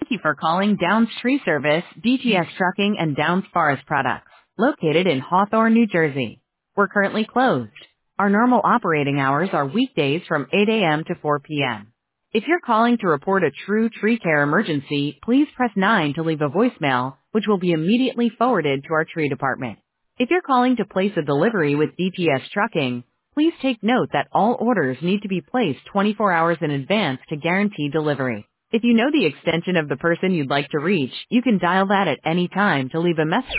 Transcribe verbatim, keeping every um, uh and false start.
Thank you for calling Downs Tree Service, D T S Trucking, and Downs Forest Products, located in Hawthorne, New Jersey. We're currently closed. Our normal operating hours are weekdays from eight a.m. to four p.m. If you're calling to report a true tree care emergency, please press nine to leave a voicemail, which will be immediately forwarded to our tree department. If you're calling to place a delivery with D T S Trucking, please take note that all orders need to be placed twenty-four hours in advance to guarantee delivery. If you know the extension of the person you'd like to reach, you can dial that at any time to leave a message.